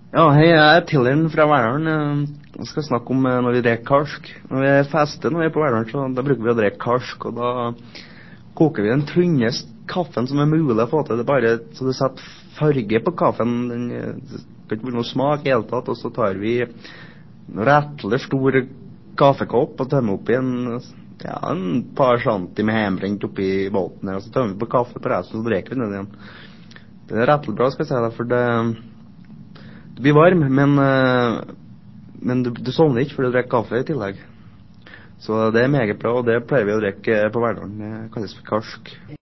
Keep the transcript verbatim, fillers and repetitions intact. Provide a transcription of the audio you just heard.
Ja, hei, jeg er Tilleren fra Verdalen. Jeg skal snakke om eh, når vi drikker karsk. Når vi fester når vi er på Verdalen, så da bruker vi å drikke karsk, og da koker vi den tynneste kaffen som er mulig å få til. Det er bare så det setter farge på kaffen. Den eh, det skal ikke være noe smak i hele tatt, og så tar vi en rettelig stor kaffekopp og tømmer oppi en, ja, en par centi med hjemmebrent oppi båten her, og så tømmer vi på kaffe på resten, og så drikker vi den igjen. Det er rettelig bra, skal jeg si deg, for det du blir varm, men, eh, men du, du sovner ikke, for du drikker kaffe i tillegg. Så det er meget bra, og det pleier vi å drikke på Verdalen. Det kalles for karsk.